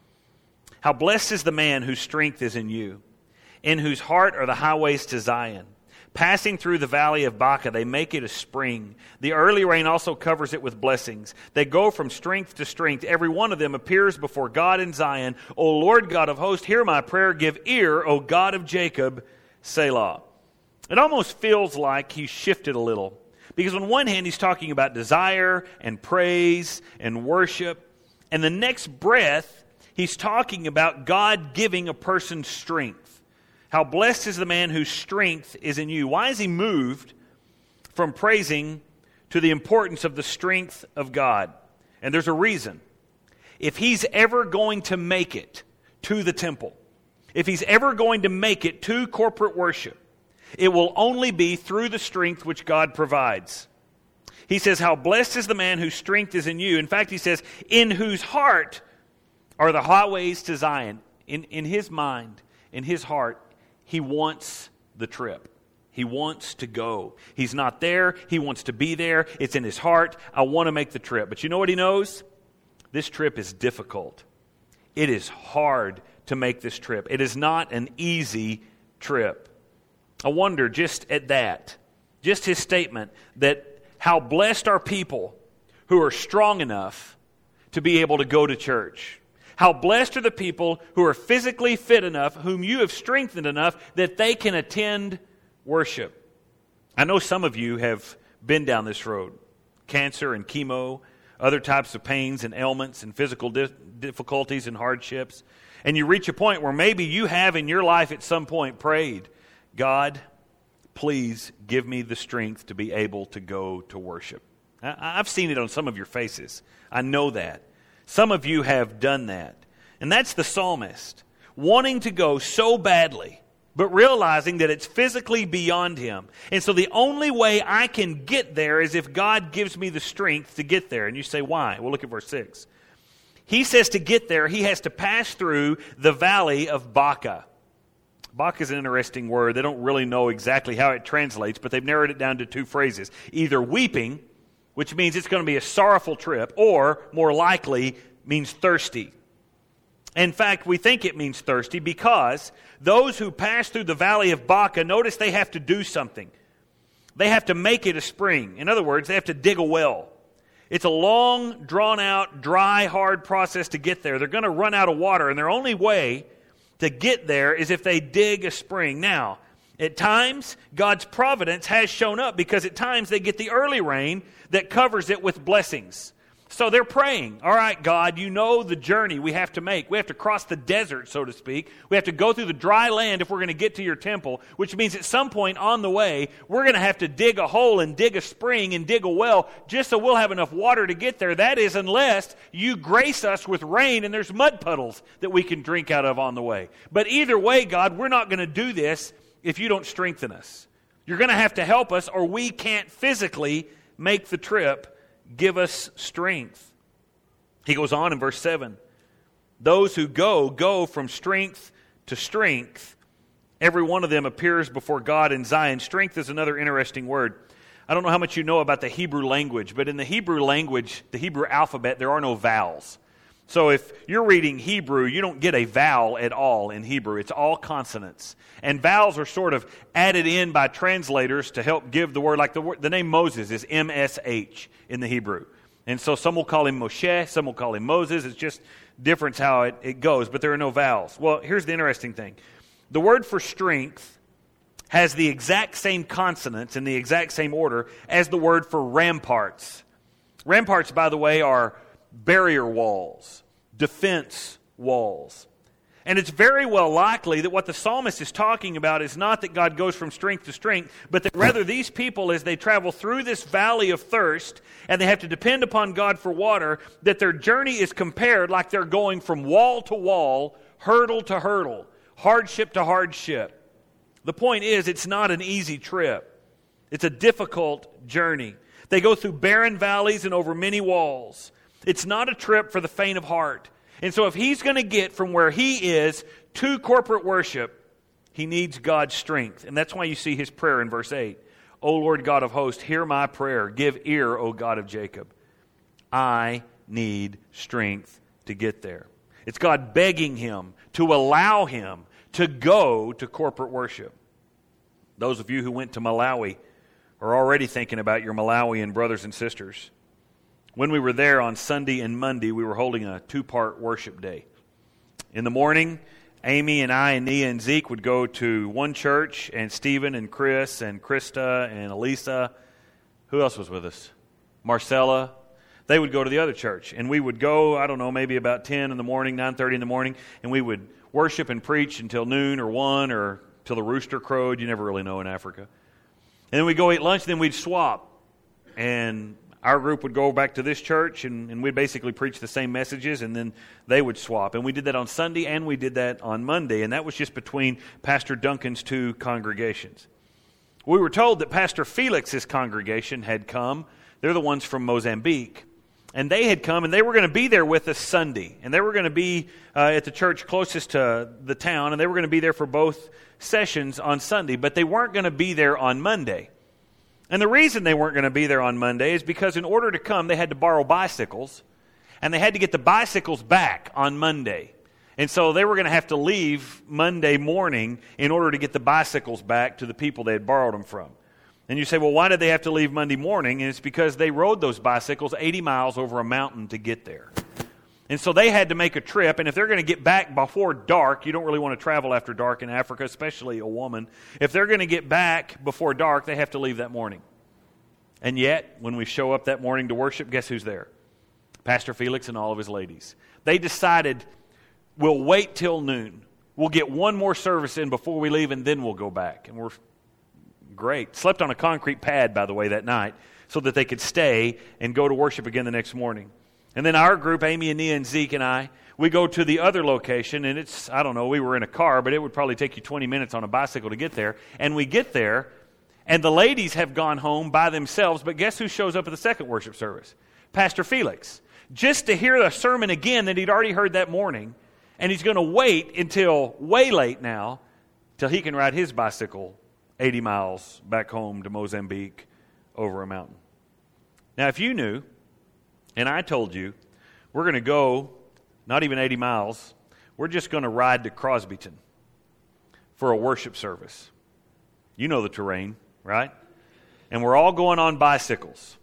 How blessed is the man whose strength is in you, in whose heart are the highways to Zion. Passing through the valley of Baca, they make it a spring. The early rain also covers it with blessings. They go from strength to strength. Every one of them appears before God in Zion. O Lord God of hosts, hear my prayer. Give ear, O God of Jacob. Selah. It almost feels like he's shifted a little. Because on one hand, he's talking about desire and praise and worship. And the next breath, he's talking about God giving a person strength. How blessed is the man whose strength is in you. Why is he moved from praising to the importance of the strength of God? And there's a reason. If he's ever going to make it to the temple, if he's ever going to make it to corporate worship, it will only be through the strength which God provides. He says, how blessed is the man whose strength is in you. In fact, he says, in whose heart are the highways to Zion. In his mind, in his heart, he wants the trip. He wants to go. He's not there. He wants to be there. It's in his heart. I want to make the trip. But you know what he knows? This trip is difficult. It is hard to make this trip. It is not an easy trip. I wonder just at that, just his statement that how blessed are people who are strong enough to be able to go to church. How blessed are the people who are physically fit enough, whom you have strengthened enough, that they can attend worship. I know some of you have been down this road. Cancer and chemo, other types of pains and ailments and physical difficulties and hardships. And you reach a point where maybe you have in your life at some point prayed, God, please give me the strength to be able to go to worship. I've seen it on some of your faces. I know that. Some of you have done that. And that's the psalmist, wanting to go so badly, but realizing that it's physically beyond him. And so the only way I can get there is if God gives me the strength to get there. And you say, why? Well, look at verse 6. He says to get there, he has to pass through the valley of Baca. Baca is an interesting word. They don't really know exactly how it translates, but they've narrowed it down to two phrases. Either weeping, which means it's going to be a sorrowful trip, or, more likely, means thirsty. In fact, we think it means thirsty because those who pass through the valley of Baca, notice they have to do something. They have to make it a spring. In other words, they have to dig a well. It's a long, drawn-out, dry, hard process to get there. They're going to run out of water, and their only way to get there is if they dig a spring. Now, at times, God's providence has shown up because at times they get the early rain that covers it with blessings. So they're praying, all right, God, you know the journey we have to make. We have to cross the desert, so to speak. We have to go through the dry land if we're going to get to your temple, which means at some point on the way, we're going to have to dig a hole and dig a spring and dig a well just so we'll have enough water to get there. That is, unless you grace us with rain and there's mud puddles that we can drink out of on the way. But either way, God, we're not going to do this if you don't strengthen us. You're going to have to help us or we can't physically make the trip. Give us strength. He goes on in verse 7. Those who go from strength to strength. Every one of them appears before God in Zion. Strength is another interesting word. I don't know how much you know about the Hebrew language, but in the Hebrew language, the Hebrew alphabet, there are no vowels. So if you're reading Hebrew, you don't get a vowel at all in Hebrew. It's all consonants. And vowels are sort of added in by translators to help give the word, like the name Moses is M-S-H in the Hebrew. And so some will call him Moshe, some will call him Moses. It's just difference how it goes, but there are no vowels. Well, here's the interesting thing. The word for strength has the exact same consonants in the exact same order as the word for ramparts. Ramparts, by the way, are barrier walls, defense walls. And it's very well likely that what the psalmist is talking about is not that God goes from strength to strength, but that rather these people, as they travel through this valley of thirst, and they have to depend upon God for water, that their journey is compared like they're going from wall to wall, hurdle to hurdle, hardship to hardship. The point is, it's not an easy trip. It's a difficult journey. They go through barren valleys and over many walls. It's not a trip for the faint of heart. And so if he's going to get from where he is to corporate worship, he needs God's strength. And that's why you see his prayer in verse 8. O Lord God of hosts, hear my prayer. Give ear, O God of Jacob. I need strength to get there. It's God begging him to allow him to go to corporate worship. Those of you who went to Malawi are already thinking about your Malawian brothers and sisters. When we were there on Sunday and Monday, we were holding a 2-part worship day. In the morning, Amy and I and Nia and Zeke would go to one church, and Stephen and Chris and Krista and Elisa. Who else was with us? Marcella. They would go to the other church. And we would go, I don't know, maybe about 10 in the morning, 9:30 in the morning, and we would worship and preach until noon or 1 or till the rooster crowed. You never really know in Africa. And then we'd go eat lunch, and then we'd swap. And our group would go back to this church, and we'd basically preach the same messages, and then they would swap. And we did that on Sunday, and we did that on Monday, and that was just between Pastor Duncan's 2 congregations. We were told that Pastor Felix's congregation had come. They're the ones from Mozambique. And they had come, and they were going to be there with us Sunday. And they were going to be at the church closest to the town, and they were going to be there for both sessions on Sunday, but they weren't going to be there on Monday. And the reason they weren't going to be there on Monday is because in order to come, they had to borrow bicycles, and they had to get the bicycles back on Monday. And so they were going to have to leave Monday morning in order to get the bicycles back to the people they had borrowed them from. And you say, well, why did they have to leave Monday morning? And it's because they rode those bicycles 80 miles over a mountain to get there. And so they had to make a trip, and if they're going to get back before dark, you don't really want to travel after dark in Africa, especially a woman. If they're going to get back before dark, they have to leave that morning. And yet, when we show up that morning to worship, guess who's there? Pastor Felix and all of his ladies. They decided, we'll wait till noon. We'll get one more service in before we leave, and then we'll go back. And we're great. Slept on a concrete pad, by the way, that night, so that they could stay and go to worship again the next morning. And then our group, Amy and Nia and Zeke and I, we go to the other location, and it's, I don't know, we were in a car, but it would probably take you 20 minutes on a bicycle to get there. And we get there, and the ladies have gone home by themselves, but guess who shows up at the second worship service? Pastor Felix. Just to hear the sermon again that he'd already heard that morning, and he's going to wait until way late now, till he can ride his bicycle 80 miles back home to Mozambique over a mountain. Now, if you knew, and I told you, we're going to go, not even 80 miles, we're just going to ride to Crosbyton for a worship service. You know the terrain, right? And we're all going on bicycles.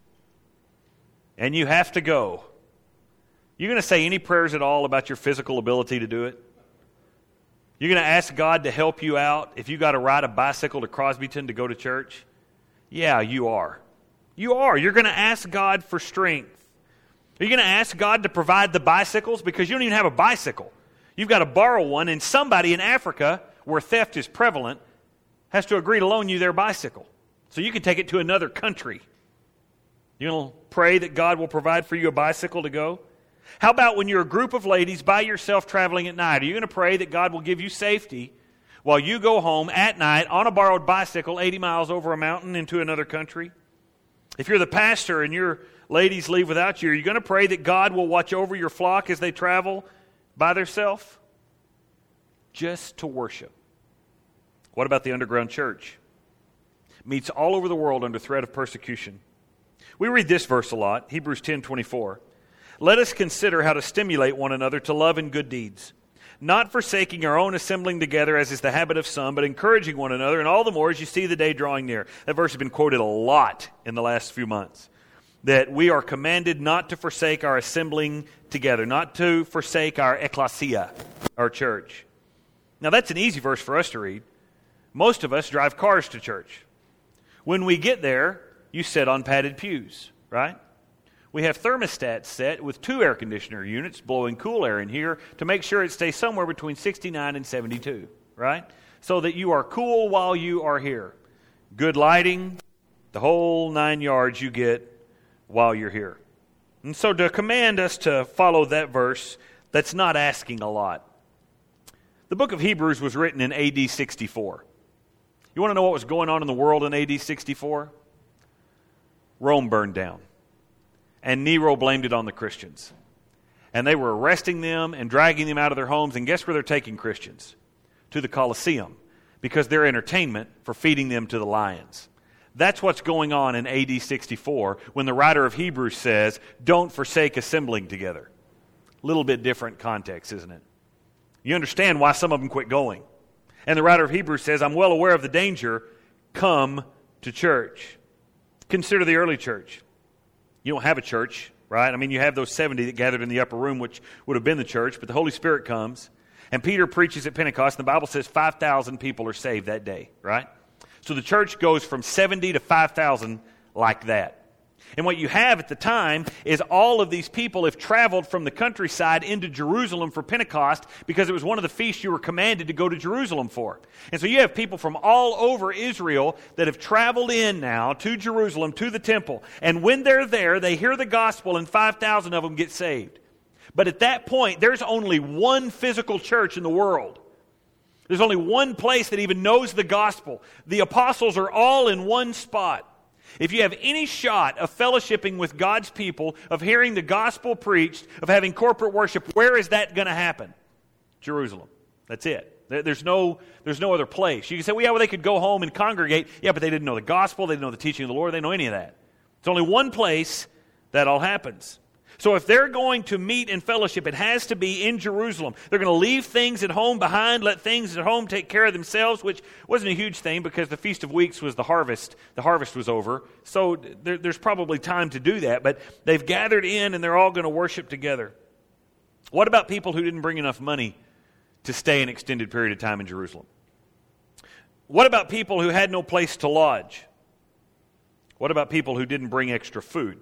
And you have to go. You're going to say any prayers at all about your physical ability to do it? You're going to ask God to help you out if you got to ride a bicycle to Crosbyton to go to church? Yeah, you are. You are. You're going to ask God for strength. Are you going to ask God to provide the bicycles? Because you don't even have a bicycle. You've got to borrow one, and somebody in Africa, where theft is prevalent, has to agree to loan you their bicycle so you can take it to another country. You're going to pray that God will provide for you a bicycle to go? How about when you're a group of ladies by yourself traveling at night? Are you going to pray that God will give you safety while you go home at night on a borrowed bicycle 80 miles over a mountain into another country? If you're the pastor and your ladies leave without you, are you going to pray that God will watch over your flock as they travel by themselves? Just to worship. What about the underground church? Meets all over the world under threat of persecution. We read this verse a lot, Hebrews 10:24. let us consider how to stimulate one another to love and good deeds, not forsaking our own assembling together as is the habit of some, but encouraging one another, and all the more as you see the day drawing near. That verse has been quoted a lot in the last few months, that we are commanded not to forsake our assembling together, not to forsake our ecclesia, our church. Now that's an easy verse for us to read. Most of us drive cars to church. When we get there, you sit on padded pews, right? We have thermostats set with 2 air conditioner units blowing cool air in here to make sure it stays somewhere between 69 and 72, right? So that you are cool while you are here. Good lighting, the whole 9 yards you get while you're here. And so to command us to follow that verse, that's not asking a lot. The book of Hebrews was written in AD 64. You want to know what was going on in the world in AD 64? Rome burned down. And Nero blamed it on the Christians. And they were arresting them and dragging them out of their homes. And guess where they're taking Christians? To the Colosseum. Because their entertainment for feeding them to the lions. That's what's going on in AD 64 when the writer of Hebrews says, don't forsake assembling together. A little bit different context, isn't it? You understand why some of them quit going. And the writer of Hebrews says, I'm well aware of the danger. Come to church. Consider the early church. You don't have a church, right? I mean, you have those 70 that gathered in the upper room, which would have been the church, but the Holy Spirit comes, and Peter preaches at Pentecost, and the Bible says 5,000 people are saved that day, right? So the church goes from 70 to 5,000 like that. And what you have at the time is all of these people have traveled from the countryside into Jerusalem for Pentecost because it was one of the feasts you were commanded to go to Jerusalem for. And so you have people from all over Israel that have traveled in now to Jerusalem, to the temple. And when they're there, they hear the gospel and 5,000 of them get saved. But at that point, there's only one physical church in the world. There's only one place that even knows the gospel. The apostles are all in one spot. If you have any shot of fellowshipping with God's people, of hearing the gospel preached, of having corporate worship, where is that going to happen? Jerusalem. That's it. There's no other place. You can say, well, yeah, well, they could go home and congregate. Yeah, but they didn't know the gospel. They didn't know the teaching of the Lord. They didn't know any of that. It's only one place that all happens. So if they're going to meet in fellowship, it has to be in Jerusalem. They're going to leave things at home behind, let things at home take care of themselves, which wasn't a huge thing because the Feast of Weeks was the harvest. The harvest was over. So there's probably time to do that. But they've gathered in and they're all going to worship together. What about people who didn't bring enough money to stay an extended period of time in Jerusalem? What about people who had no place to lodge? What about people who didn't bring extra food?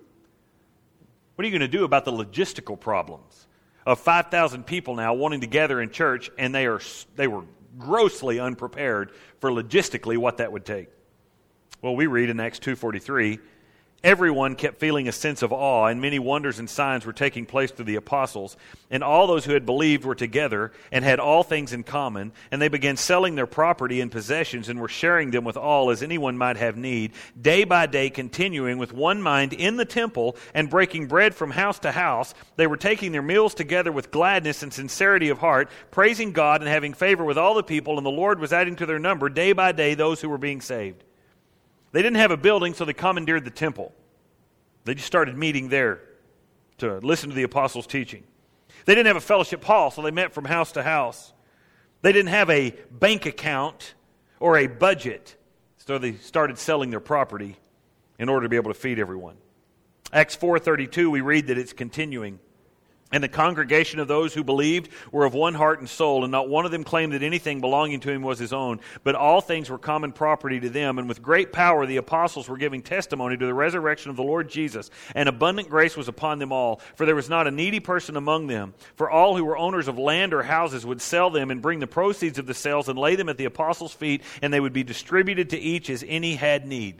What are you going to do about the logistical problems of 5,000 people now wanting to gather in church, and they were grossly unprepared for logistically what that would take? Well, we read in Acts 2:43, everyone kept feeling a sense of awe, and many wonders and signs were taking place through the apostles. And all those who had believed were together and had all things in common, and they began selling their property and possessions and were sharing them with all as anyone might have need, day by day continuing with one mind in the temple and breaking bread from house to house. They were taking their meals together with gladness and sincerity of heart, praising God and having favor with all the people, and the Lord was adding to their number day by day those who were being saved. They didn't have a building, so they commandeered the temple. They just started meeting there to listen to the apostles' teaching. They didn't have a fellowship hall, so they met from house to house. They didn't have a bank account or a budget, so they started selling their property in order to be able to feed everyone. Acts 4:32, we read that it's continuing. And the congregation of those who believed were of one heart and soul, and not one of them claimed that anything belonging to him was his own, but all things were common property to them. And with great power the apostles were giving testimony to the resurrection of the Lord Jesus, and abundant grace was upon them all. For there was not a needy person among them. For all who were owners of land or houses would sell them and bring the proceeds of the sales and lay them at the apostles' feet, and they would be distributed to each as any had need.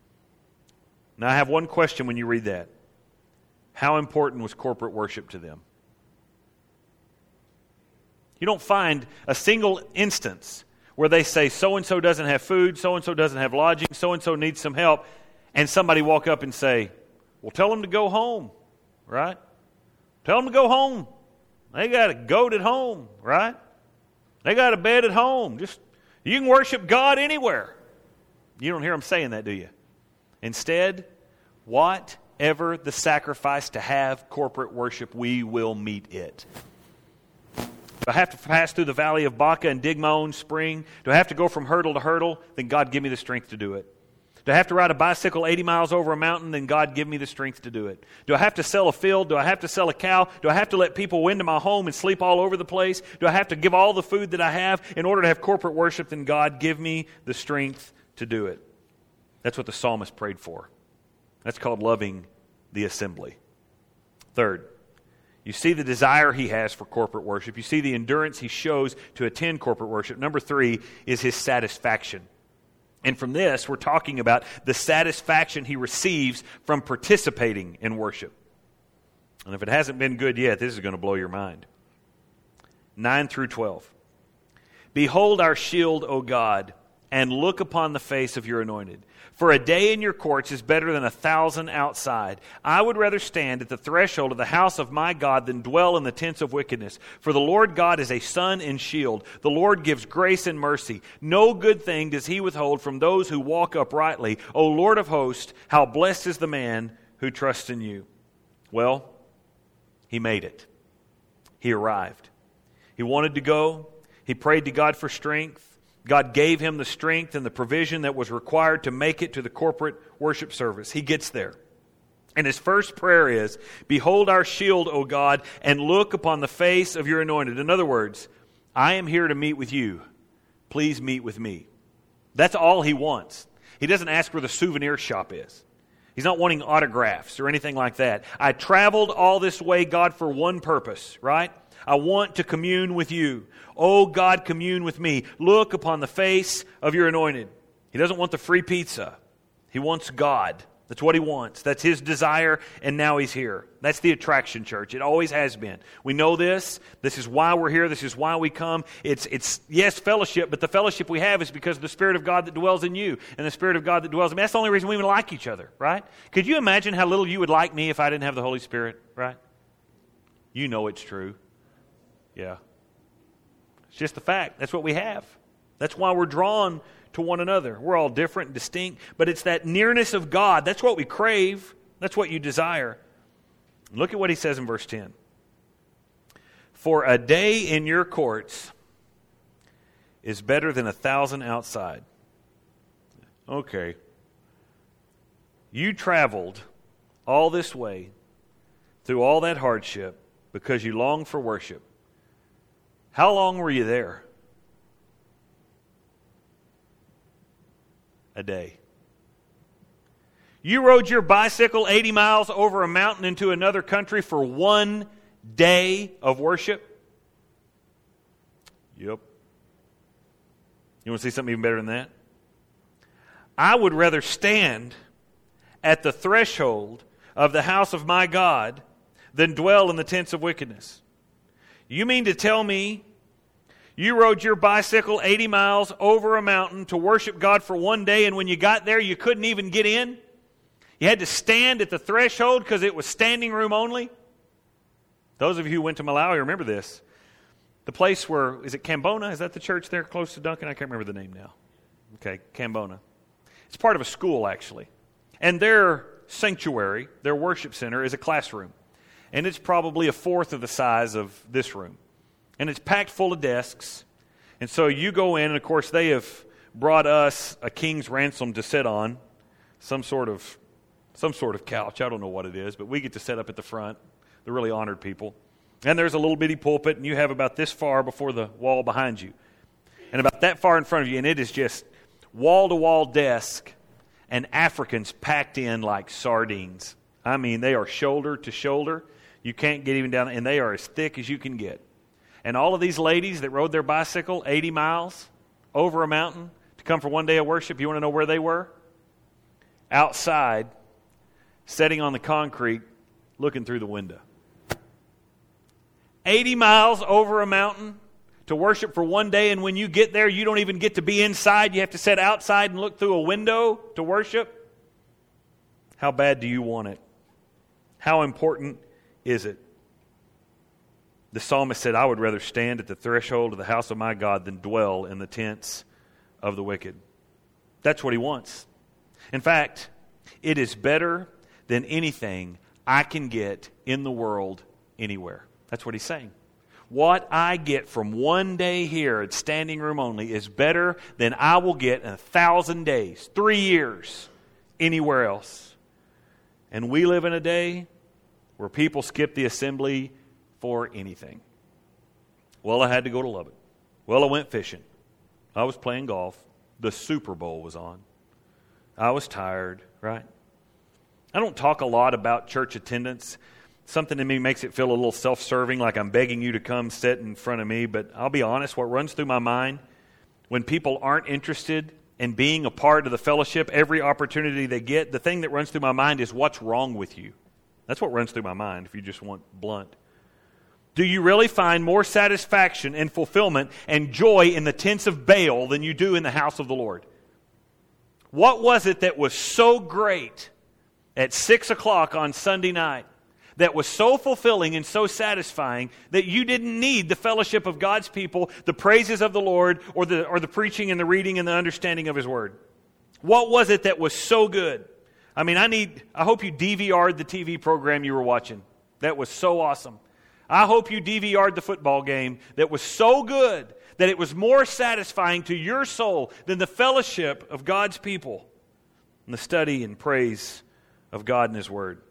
Now I have one question when you read that. How important was corporate worship to them? You don't find a single instance where they say so-and-so doesn't have food, so-and-so doesn't have lodging, so-and-so needs some help, and somebody walk up and say, well, tell them to go home, right? Tell them to go home. They got a goat at home, right? They got a bed at home. You can worship God anywhere. You don't hear them saying that, do you? Instead, what whatever the sacrifice to have corporate worship, we will meet it. Do I have to pass through the valley of Baca and dig my own spring? Do I have to go from hurdle to hurdle? Then God give me the strength to do it. Do I have to ride a bicycle 80 miles over a mountain? Then God give me the strength to do it. Do I have to sell a field? Do I have to sell a cow? Do I have to let people into my home and sleep all over the place? Do I have to give all the food that I have in order to have corporate worship? Then God give me the strength to do it. That's what the psalmist prayed for. That's called loving the assembly. Third, you see the desire he has for corporate worship. You see the endurance he shows to attend corporate worship. Number 3 is his satisfaction. And from this, we're talking about the satisfaction he receives from participating in worship. And if it hasn't been good yet, this is going to blow your mind. 9 through 12. Behold our shield, O God, and look upon the face of your anointed. For a day in your courts is better than 1,000 outside. I would rather stand at the threshold of the house of my God than dwell in the tents of wickedness. For the Lord God is a sun and shield. The Lord gives grace and mercy. No good thing does he withhold from those who walk uprightly. O Lord of hosts, how blessed is the man who trusts in you. Well, he made it. He arrived. He wanted to go. He prayed to God for strength. God gave him the strength and the provision that was required to make it to the corporate worship service. He gets there. And his first prayer is, behold our shield, O God, and look upon the face of your anointed. In other words, I am here to meet with you. Please meet with me. That's all he wants. He doesn't ask where the souvenir shop is. He's not wanting autographs or anything like that. I traveled all this way, God, for one purpose, right? I want to commune with you. Oh God, commune with me. Look upon the face of your anointed. He doesn't want the free pizza. He wants God. That's what he wants. That's his desire, and now he's here. That's the attraction, church. It always has been. We know this. This is why we're here. This is why we come. It's yes, fellowship, but the fellowship we have is because of the Spirit of God that dwells in you and the Spirit of God that dwells in me. That's the only reason we even like each other, right? Could you imagine how little you would like me if I didn't have the Holy Spirit, right? You know it's true. Yeah. It's just the fact. That's what we have. That's why we're drawn to one another. We're all different and distinct, but it's that nearness of God. That's what we crave. That's what you desire. Look at what he says in verse 10. For a day in your courts is better than 1,000 outside. Okay. You traveled all this way through all that hardship because you long for worship. How long were you there? A day. You rode your bicycle 80 miles over a mountain into another country for one day of worship? Yep. You want to see something even better than that? I would rather stand at the threshold of the house of my God than dwell in the tents of wickedness. You mean to tell me you rode your bicycle 80 miles over a mountain to worship God for one day, and when you got there, you couldn't even get in? You had to stand at the threshold because it was standing room only? Those of you who went to Malawi remember this. The place where, is it Cambona? Is that the church there close to Duncan? I can't remember the name now. Okay, Cambona. It's part of a school, actually. And their sanctuary, their worship center, is a classroom. And it's probably a fourth of the size of this room. And it's packed full of desks. And so you go in, and of course they have brought us a king's ransom to sit on. Some sort of couch. I don't know what it is, but we get to sit up at the front. They're really honored people. And there's a little bitty pulpit, and you have about this far before the wall behind you. And about that far in front of you, and it is just wall-to-wall desk and Africans packed in like sardines. I mean, they are shoulder to shoulder. You can't get even down, and they are as thick as you can get. And all of these ladies that rode their bicycle 80 miles over a mountain to come for one day of worship, you want to know where they were? Outside, sitting on the concrete, looking through the window. 80 miles over a mountain to worship for one day, and when you get there, you don't even get to be inside. You have to sit outside and look through a window to worship. How bad do you want it? How important is it? The psalmist said, I would rather stand at the threshold of the house of my God than dwell in the tents of the wicked. That's what he wants. In fact, it is better than anything I can get in the world anywhere. That's what he's saying. What I get from one day here at Standing Room Only is better than I will get in 1,000 days, 3 years, anywhere else. And we live in a day where people skip the assembly for anything. Well, I had to go to Lubbock. Well, I went fishing. I was playing golf. The Super Bowl was on. I was tired, right? I don't talk a lot about church attendance. Something in me makes it feel a little self-serving, like I'm begging you to come sit in front of me. But I'll be honest, what runs through my mind when people aren't interested in being a part of the fellowship, every opportunity they get, the thing that runs through my mind is, what's wrong with you? That's what runs through my mind, if you just want blunt. Do you really find more satisfaction and fulfillment and joy in the tents of Baal than you do in the house of the Lord? What was it that was so great at 6 o'clock on Sunday night, that was so fulfilling and so satisfying that you didn't need the fellowship of God's people, the praises of the Lord, or the preaching and the reading and the understanding of His Word? What was it that was so good? I mean, I hope you DVR'd the TV program you were watching. That was so awesome. I hope you DVR'd the football game that was so good that it was more satisfying to your soul than the fellowship of God's people and the study and praise of God and His Word.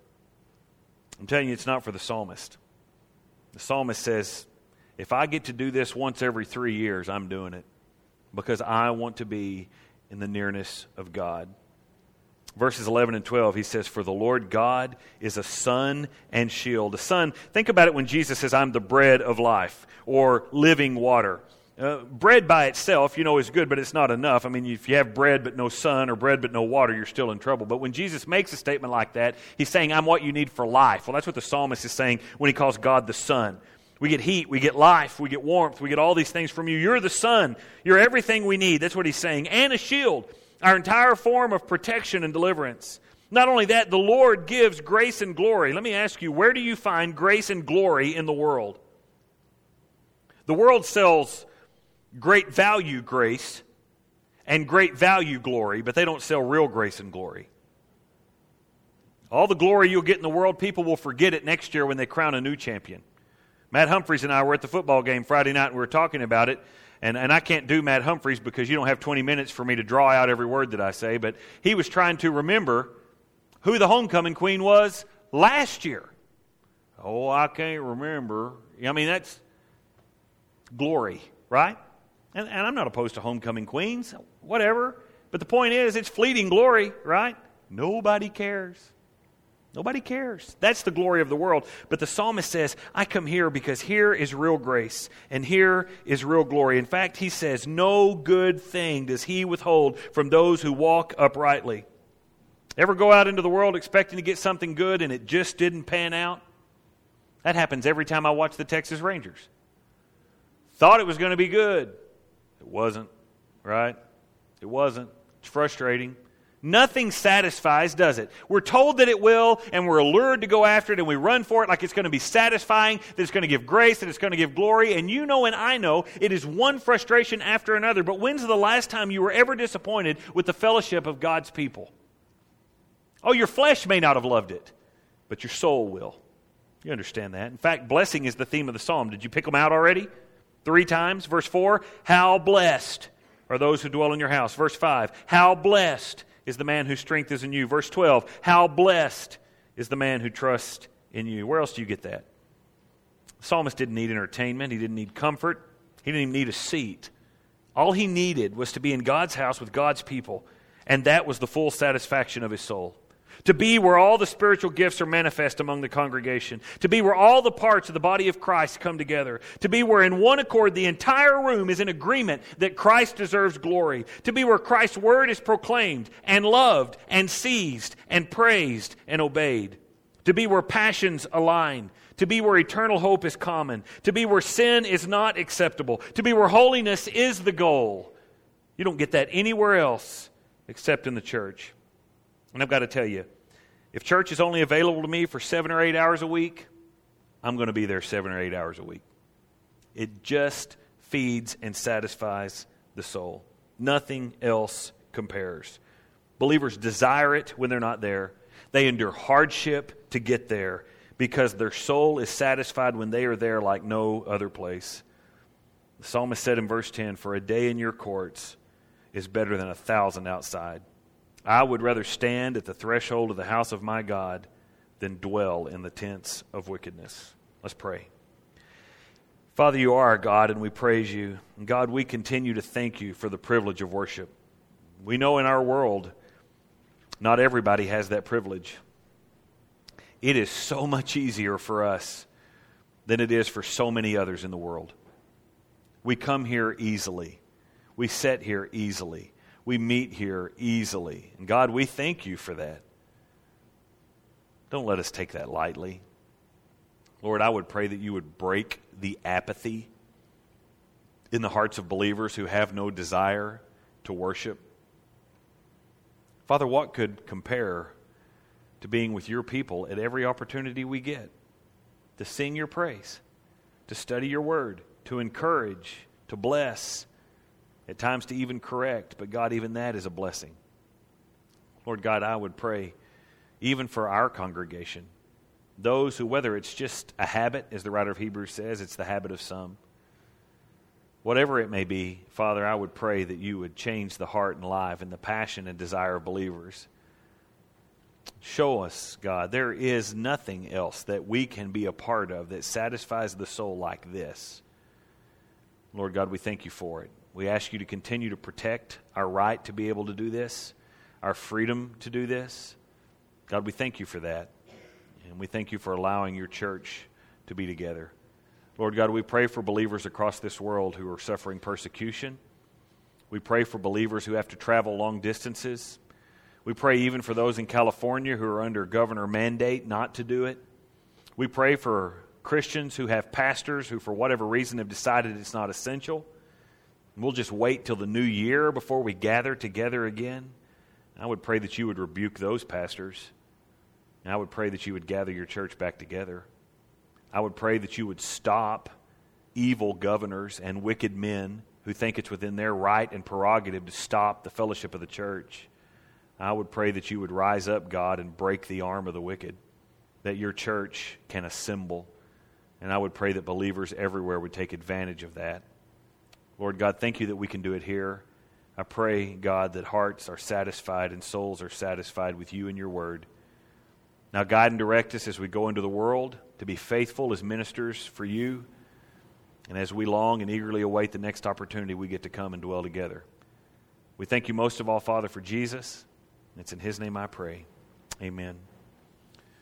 I'm telling you, it's not for the psalmist. The psalmist says, if I get to do this once every 3 years, I'm doing it because I want to be in the nearness of God. Verses 11 and 12, he says, for the Lord God is a sun and shield. A sun, think about it when Jesus says, I'm the bread of life, or living water. Bread by itself, is good, but it's not enough. I mean, if you have bread but no sun, or bread but no water, you're still in trouble. But when Jesus makes a statement like that, he's saying, I'm what you need for life. Well, that's what the psalmist is saying when he calls God the sun. We get heat, we get life, we get warmth, we get all these things from you. You're the sun. You're everything we need. That's what he's saying. And a shield, our entire form of protection and deliverance. Not only that, the Lord gives grace and glory. Let me ask you, where do you find grace and glory in the world? The world sells great value grace and great value glory, but they don't sell real grace and glory. All the glory you'll get in the world, people will forget it next year when they crown a new champion. Matt Humphreys and I were at the football game Friday night and we were talking about it, and I can't do Matt Humphreys because you don't have 20 minutes for me to draw out every word that I say, but he was trying to remember who the homecoming queen was last year. Oh, I can't remember. I mean, that's glory, right? And I'm not opposed to homecoming queens, whatever. But the point is, it's fleeting glory, right? Nobody cares. Nobody cares. That's the glory of the world. But the psalmist says, I come here because here is real grace and here is real glory. In fact, he says, no good thing does he withhold from those who walk uprightly. Ever go out into the world expecting to get something good and it just didn't pan out? That happens every time I watch the Texas Rangers. Thought it was going to be good. It wasn't, right? It wasn't. It's frustrating. Nothing satisfies, does it? We're told that it will, and we're allured to go after it, and we run for it like it's going to be satisfying, that it's going to give grace, that it's going to give glory, and you know and I know it is one frustration after another. But when's the last time you were ever disappointed with the fellowship of God's people? Oh, your flesh may not have loved it, but your soul will. You understand that. In fact, blessing is the theme of the psalm. Did you pick them out already? 3 times. Verse 4, how blessed are those who dwell in your house. Verse 5, how blessed is the man whose strength is in you. Verse 12, how blessed is the man who trusts in you. Where else do you get that? The psalmist didn't need entertainment. He didn't need comfort. He didn't even need a seat. All he needed was to be in God's house with God's people, and that was the full satisfaction of his soul. To be where all the spiritual gifts are manifest among the congregation. To be where all the parts of the body of Christ come together. To be where in one accord the entire room is in agreement that Christ deserves glory. To be where Christ's word is proclaimed and loved and seized and praised and obeyed. To be where passions align. To be where eternal hope is common. To be where sin is not acceptable. To be where holiness is the goal. You don't get that anywhere else except in the church. And I've got to tell you, if church is only available to me for 7 or 8 hours a week, I'm going to be there 7 or 8 hours a week. It just feeds and satisfies the soul. Nothing else compares. Believers desire it when they're not there. They endure hardship to get there because their soul is satisfied when they are there like no other place. The psalmist said in verse 10, "For a day in your courts is better than 1,000 outside. I would rather stand at the threshold of the house of my God than dwell in the tents of wickedness." Let's pray. Father, you are our God, and we praise you. And God, we continue to thank you for the privilege of worship. We know in our world, not everybody has that privilege. It is so much easier for us than it is for so many others in the world. We come here easily. We sit here easily. We meet here easily. And God, we thank you for that. Don't let us take that lightly. Lord, I would pray that you would break the apathy in the hearts of believers who have no desire to worship. Father, what could compare to being with your people at every opportunity we get? To sing your praise, to study your word, to encourage, to bless, at times to even correct. But God, even that is a blessing. Lord God, I would pray even for our congregation, those who, whether it's just a habit, as the writer of Hebrews says, it's the habit of some. Whatever it may be, Father, I would pray that you would change the heart and life and the passion and desire of believers. Show us, God, there is nothing else that we can be a part of that satisfies the soul like this. Lord God, we thank you for it. We ask you to continue to protect our right to be able to do this, our freedom to do this. God, we thank you for that. And we thank you for allowing your church to be together. Lord God, we pray for believers across this world who are suffering persecution. We pray for believers who have to travel long distances. We pray even for those in California who are under governor mandate not to do it. We pray for Christians who have pastors who, for whatever reason, have decided it's not essential. And we'll just wait till the new year before we gather together again. I would pray that you would rebuke those pastors. And I would pray that you would gather your church back together. I would pray that you would stop evil governors and wicked men who think it's within their right and prerogative to stop the fellowship of the church. I would pray that you would rise up, God, and break the arm of the wicked, that your church can assemble. And I would pray that believers everywhere would take advantage of that. Lord God, thank you that we can do it here. I pray, God, that hearts are satisfied and souls are satisfied with you and your word. Now guide and direct us as we go into the world to be faithful as ministers for you, and as we long and eagerly await the next opportunity we get to come and dwell together. We thank you most of all, Father, for Jesus. It's in his name I pray. Amen.